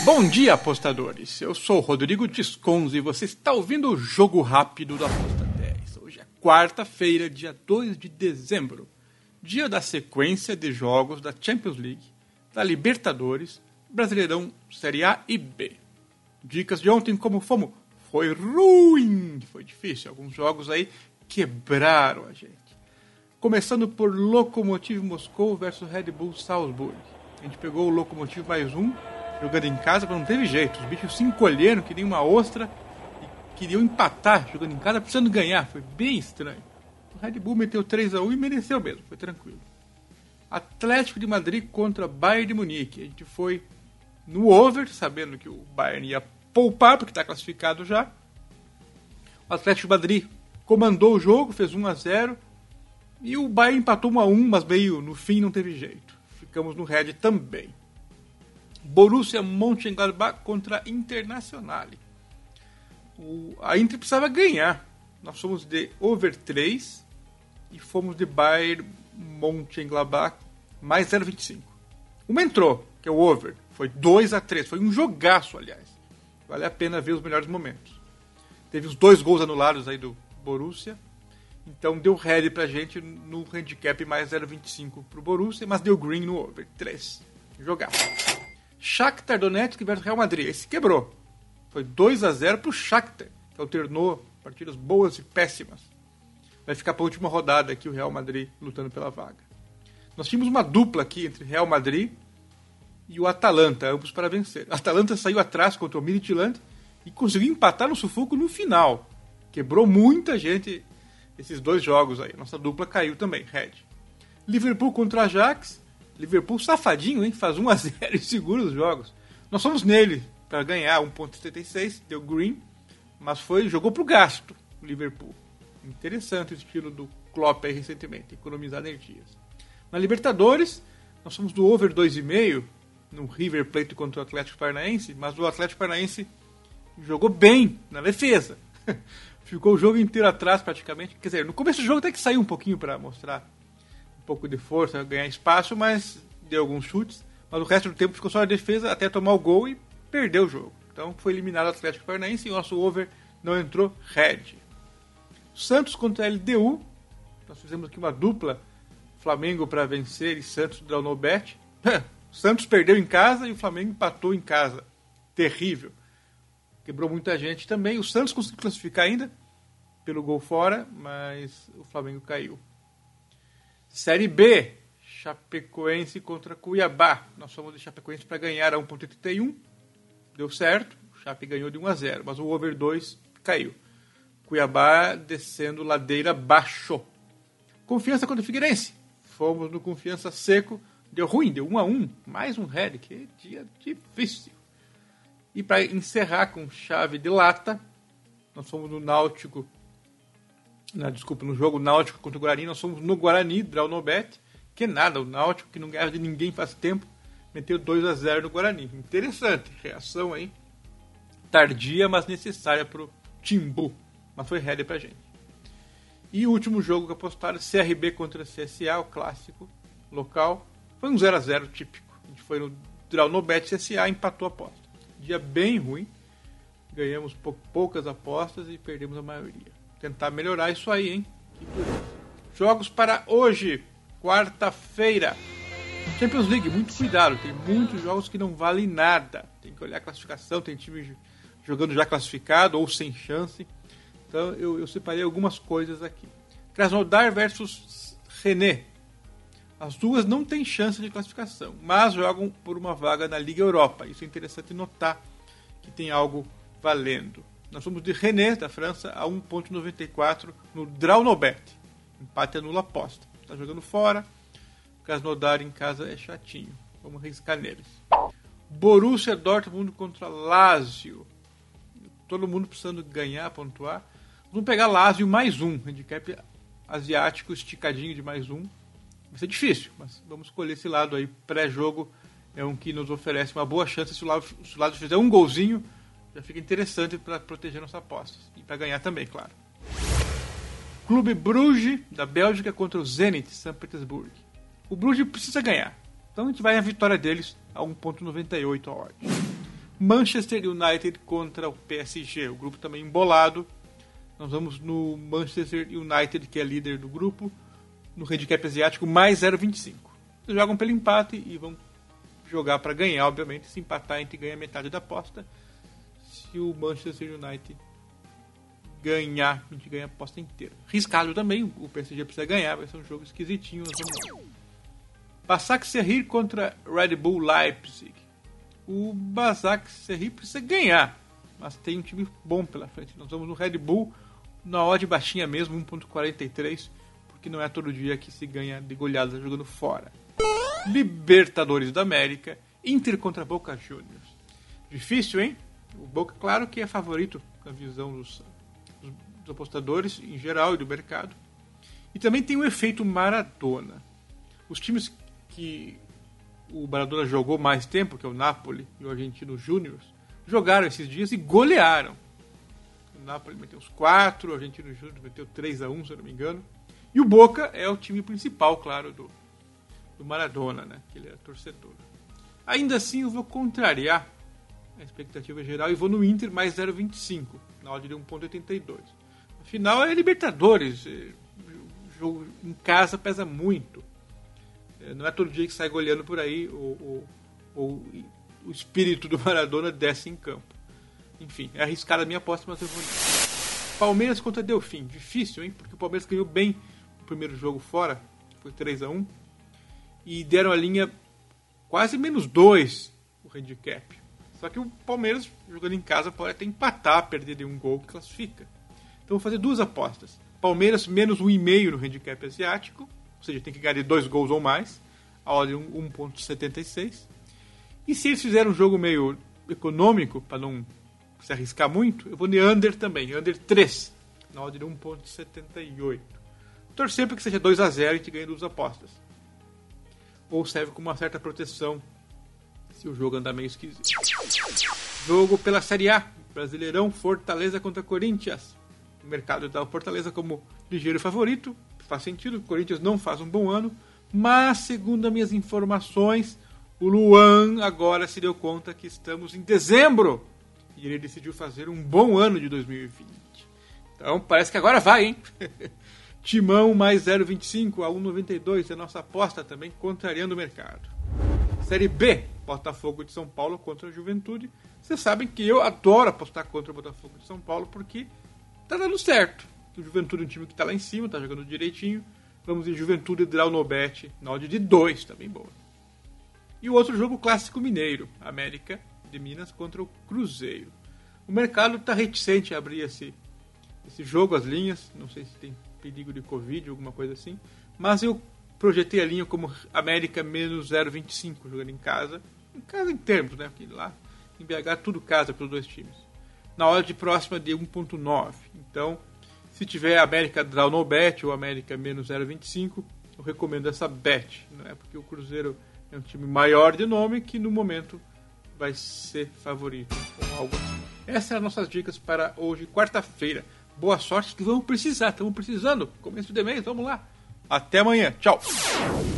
Bom dia, apostadores! Eu sou o Rodrigo Tisconzi e você está ouvindo o Jogo Rápido da Aposta 10. Hoje é quarta-feira, dia 2 de dezembro, dia da sequência de jogos da Champions League, da Libertadores, Brasileirão Série A e B. Dicas de ontem, como fomos? Foi ruim, foi difícil. Alguns jogos aí quebraram a gente. Começando por Lokomotiv Moscou versus Red Bull Salzburg. A gente pegou o Lokomotiv mais um, jogando em casa, mas não teve jeito. Os bichos se encolheram, que nem uma ostra, e queriam empatar jogando em casa, precisando ganhar. Foi bem estranho. O Red Bull meteu 3-1 e mereceu mesmo, foi tranquilo. Atlético de Madrid contra Bayern de Munique. A gente foi no over, sabendo que o Bayern ia poupar, porque está classificado já. O Atlético de Madrid comandou o jogo, fez 1-0. E o Bayern empatou 1-1, mas meio no fim não teve jeito. Ficamos no Red também. Borussia Mönchengladbach contra Internacional. A Inter precisava ganhar. Nós fomos de over 3 e fomos de Bayern Mönchengladbach mais 0,25. Uma entrou, que é o over. Foi 2-3. Foi um jogaço, aliás. Vale a pena ver os melhores momentos. Teve os 2 gols anulados aí do Borussia. Então deu red pra gente no handicap mais 0,25 pro Borussia, mas deu green no over. 3. Jogaço. Shakhtar Donetsk versus Real Madrid. Esse quebrou. Foi 2-0 pro Shakhtar, que alternou partidas boas e péssimas. Vai ficar para a última rodada aqui o Real Madrid lutando pela vaga. Nós tínhamos uma dupla aqui entre Real Madrid e o Atalanta, ambos para vencer. O Atalanta saiu atrás contra o Midtjylland e conseguiu empatar no sufoco no final. Quebrou muita gente esses 2 jogos aí. Nossa dupla caiu também, red. Liverpool contra Ajax. Liverpool safadinho, hein? Faz 1-0 e segura os jogos. Nós fomos nele para ganhar 1,76, deu green, mas jogou pro gasto o Liverpool. Interessante o estilo do Klopp aí recentemente, economizar energias. Na Libertadores, nós fomos do over 2,5 no River Plate contra o Atlético Paranaense, mas o Atlético Paranaense jogou bem na defesa. Ficou o jogo inteiro atrás praticamente. Quer dizer, no começo do jogo até que saiu um pouquinho para mostrar um pouco de força, ganhar espaço, mas deu alguns chutes. Mas o resto do tempo ficou só na defesa até tomar o gol e perdeu o jogo. Então foi eliminado o Atlético Paranaense e o nosso over não entrou red. Santos contra a LDU. Nós fizemos aqui uma dupla Flamengo para vencer e Santos draw no bet. Santos perdeu em casa e o Flamengo empatou em casa. Terrível. Quebrou muita gente também. O Santos conseguiu classificar ainda pelo gol fora, mas o Flamengo caiu. Série B, Chapecoense contra Cuiabá. Nós fomos de Chapecoense para ganhar a 1,81. Deu certo. O Chape ganhou de 1-0, mas o over 2 caiu. Cuiabá descendo ladeira abaixo. Confiança contra o Figueirense. Fomos no Confiança seco. Deu ruim, deu 1-1. Mais um red. Que dia difícil. E para encerrar com chave de lata, nós fomos no Náutico. No jogo Náutico contra o Guarani, nós fomos no Guarani, draw no bet. Que nada, o Náutico, que não ganha de ninguém faz tempo, meteu 2-0 no Guarani. Interessante, reação aí. Tardia, mas necessária pro Timbu. Mas foi red pra gente. E o último jogo que apostaram, CRB contra CSA, o clássico local. Foi um 0-0 típico. A gente foi no draw no bet, CSA empatou a aposta. Dia bem ruim. Ganhamos poucas apostas e perdemos a maioria. Tentar melhorar isso aí, hein? Que dureza. Jogos para hoje, quarta-feira. Champions League, muito cuidado. Tem muitos jogos que não valem nada. Tem que olhar a classificação. Tem time jogando já classificado ou sem chance. Então eu separei algumas coisas aqui. Krasnodar versus Rennes. As duas não têm chance de classificação, mas jogam por uma vaga na Liga Europa. Isso é interessante notar que tem algo valendo. Nós somos de Rennes, da França, a 1,94 no draw no bet. Empate anula aposta. Está jogando fora. Krasnodar em casa é chatinho. Vamos arriscar neles. Borussia Dortmund contra Lazio. Todo mundo precisando ganhar, pontuar. Vamos pegar Lazio mais um. Handicap asiático esticadinho de mais um. Vai ser difícil, mas vamos escolher esse lado aí. Pré-jogo é um que nos oferece uma boa chance. Se o lado fizer um golzinho, já fica interessante para proteger nossas apostas. E para ganhar também, claro. Clube Bruges, da Bélgica, contra o Zenit, São Petersburgo. O Bruges precisa ganhar. Então a gente vai à vitória deles a 1,98 a odd. Manchester United contra o PSG. O grupo também embolado. Nós vamos no Manchester United, que é líder do grupo, no handicap asiático, mais 0,25. Eles jogam pelo empate e vão jogar para ganhar, obviamente. Se empatar, a gente ganha metade da aposta. Se o Manchester United ganhar, a gente ganha a aposta inteira. Riscado também, o PSG precisa ganhar, vai ser um jogo esquisitinho. Basaksehir contra Red Bull Leipzig. O Basaksehir precisa ganhar, mas tem um time bom pela frente. Nós vamos no Red Bull, na odd baixinha mesmo, 1.43, porque não é todo dia que se ganha de goleada jogando fora. Libertadores da América, Inter contra Boca Juniors. Difícil, hein? O Boca, claro que é favorito na visão dos apostadores em geral e do mercado. E também tem o efeito Maradona. Os times que o Maradona jogou mais tempo, que é o Napoli e o Argentino Júnior, jogaram esses dias e golearam. O Napoli meteu uns 4, o Argentino Júnior meteu 3-1, se eu não me engano. E o Boca é o time principal, claro, do Maradona, né? Que ele era torcedor. Ainda assim, eu vou contrariar a expectativa geral e vou no Inter mais 0,25, na odd de 1,82. Afinal, é Libertadores. O jogo em casa pesa muito. Não é todo dia que sai goleando por aí o espírito do Maradona desce em campo. Enfim, é arriscada a minha aposta, mas eu vou. Palmeiras contra Delfim. Difícil, hein? Porque o Palmeiras ganhou bem o primeiro jogo fora. Foi 3-1. E deram a linha quase -2 o handicap. Só que o Palmeiras, jogando em casa, pode até empatar, perder de um gol que classifica. Então vou fazer duas apostas. Palmeiras menos 1,5 no handicap asiático. Ou seja, tem que ganhar de 2 gols ou mais. A odd 1,76. E se eles fizerem um jogo meio econômico, para não se arriscar muito, eu vou de under também. Under 3. Na odd de 1,78. Torcer para que seja 2-0 e a gente ganhe duas apostas. Ou serve como uma certa proteção se o jogo andar meio esquisito. Jogo pela Série A. Brasileirão, Fortaleza contra Corinthians. O mercado dá o Fortaleza como ligeiro favorito. Faz sentido, o Corinthians não faz um bom ano. Mas, segundo as minhas informações, o Luan agora se deu conta que estamos em dezembro. E ele decidiu fazer um bom ano de 2020. Então, parece que agora vai, hein? Timão mais 0,25 a 1,92 é a nossa aposta também, contrariando o mercado. Série B, Botafogo de São Paulo contra a Juventude. Vocês sabem que eu adoro apostar contra o Botafogo de São Paulo porque tá dando certo. O Juventude é um time que tá lá em cima, tá jogando direitinho. Vamos em Juventude Draw no Bet, na odd de 2, também boa. E o outro jogo, clássico mineiro, América de Minas contra o Cruzeiro. O mercado está reticente a abrir esse jogo, as linhas, não sei se tem perigo de Covid, alguma coisa assim, mas eu projetei a linha como América menos 0,25, jogando em casa em termos, né, porque lá em BH tudo casa pelos dois times. Na odd próxima de 1,9, então se tiver América Draw no Bet ou América menos 0,25, eu recomendo essa bet, não é? Porque o Cruzeiro é um time maior de nome que no momento vai ser favorito ou algo assim. Essas são as nossas dicas para hoje, quarta-feira. Boa sorte, que vamos precisar, estamos precisando. Começo de mês, vamos lá. Até amanhã, tchau.